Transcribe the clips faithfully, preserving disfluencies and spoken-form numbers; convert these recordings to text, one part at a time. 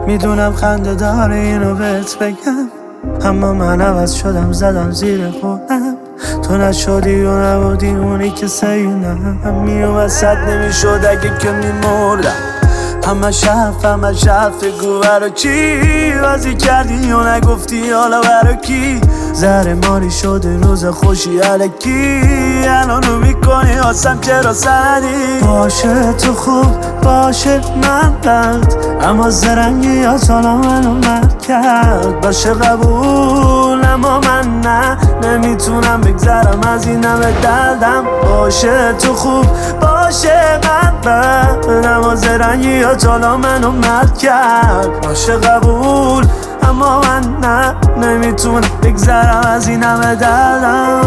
میدونم خنده داره اینو بهت بگم، اما من عوض شدم زدم زیر خودم. تو نشدی و نبودی اونی که سینم میومد صد نمیشد اگه که میمردم. همه شف همه شف گو برا چی بازی کردی و نگفتی حالا برا کی. زهر ماری شده روز خوشی علکی، الانو میکنی آسم چرا سندی. باشه تو خوب باشه من بد، اما زرنگی یا حالا منو مرد کرد. باشه قبول اما من نه، نمیتونم بگذرم از این همه دردم. باشه تو خوب باشه من بد، اما زرنگی یا حالا منو مرد کرد. باشه قبول اما من نه، نمیتونم بگذرم از این همه دردم.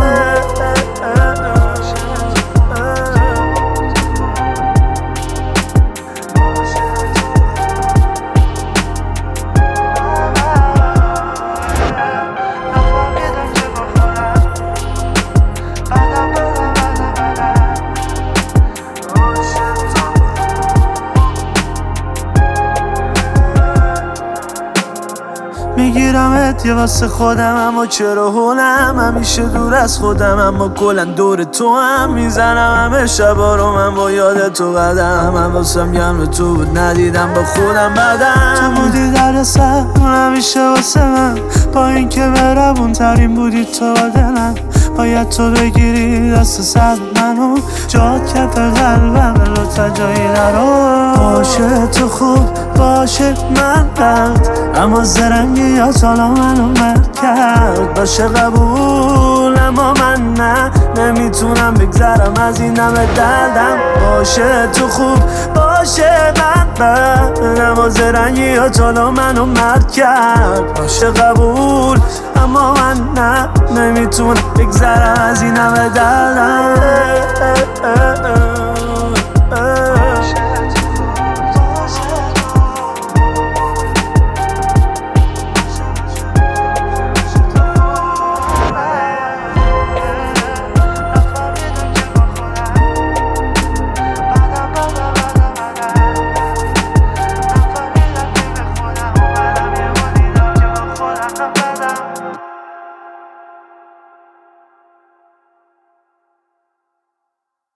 میگیرمت یه واسه خودم، اما چرا هولم همیشه دور از خودم، اما کلن دور تو هم میزنم همه شبا رو من با یاد تو قدم. من واسم گرم تو بود ندیدم با خودم بدم. تو بودی در سر همیشه واسه من، با این که مهربون ترین بودی تو با دلم. باید تو بگیری دست سر منو، جات کف قلبم لطفا جایی نرو. باشه تو خوب باشه من بد، اما زرنگی یا حالا منو مرد کرد. باشه قبول اما من نه، نمیتونم بگذرم از این همه دردم. باشه تو خوب باشه من بد، اما زرنگی یا حالا منو مرد کرد. باشه قبول اما من نه، نمیتونم بگذرم از این همه دردم.